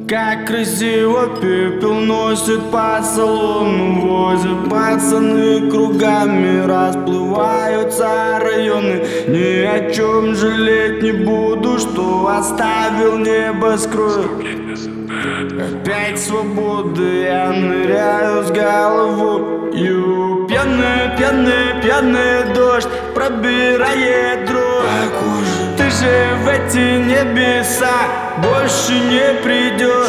Как красиво пепел носит по салону, возят пацаны кругами, расплываются районы. Ни о чем жалеть не буду, что оставил небоскреб. Опять свободы, я ныряю с головою. Пьяный, пьяный, пьяный дождь пробирает дрожь. Ты же в эти небеса больше не придешь.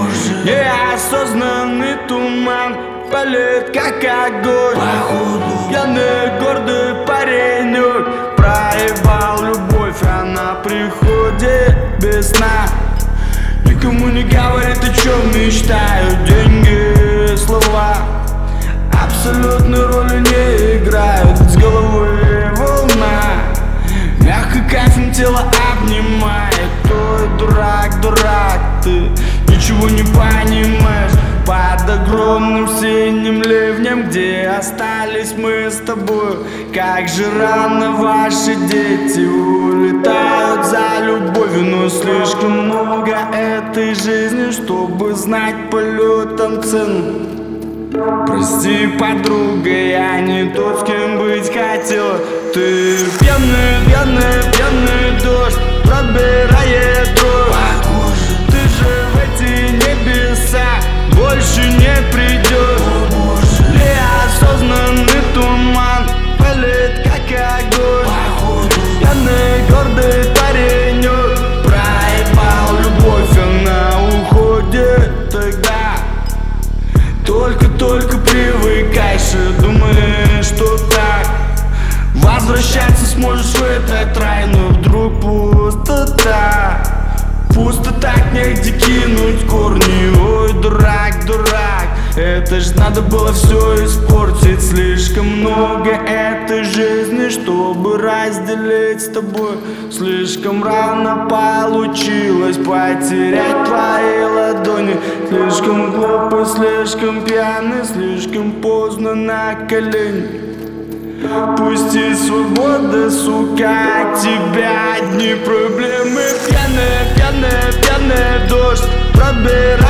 Неосознанный туман палит, как огонь. Пьяный, гордый паренек проебал любовь, она приходит без сна. Никому не говорит, о чем мечтают. Деньги, слова абсолютной роли не играют. С головы волна, мягко кайфом тело обнимает. Ой, дурак, дурак, ты ничего не понимаешь. Под огромным синим ливнем, где остались мы с тобой. Как же рано ваши дети улетают за любовью. Но слишком много этой жизни, чтобы знать полетом цену. Прости, подруга, я не тот, с кем быть хотел. Ты пьяный, пьяный, пьяный дождь пробирает дрожь. Ты же в эти небеса больше не придешь. Неосознанный туман палит, как огонь. Пьяный, гордый паренек проебал любовь, она уходит тогда. Только привыкаешь и думаешь, что так возвращаться сможешь в этот рай. Но вдруг пустота, пусто так, негде кинуть корни. Ой, дурак, дурак, это ж надо было все испортить. Слишком много этой жизни, чтобы разделить с тобой. Слишком рано получилось потерять твои ладони. Слишком глупый, слишком пьяный, слишком поздно на колени. Пусти свобода, сука, от тебя одни проблемы. Пьяный, пьяный, пьяный дождь пробирает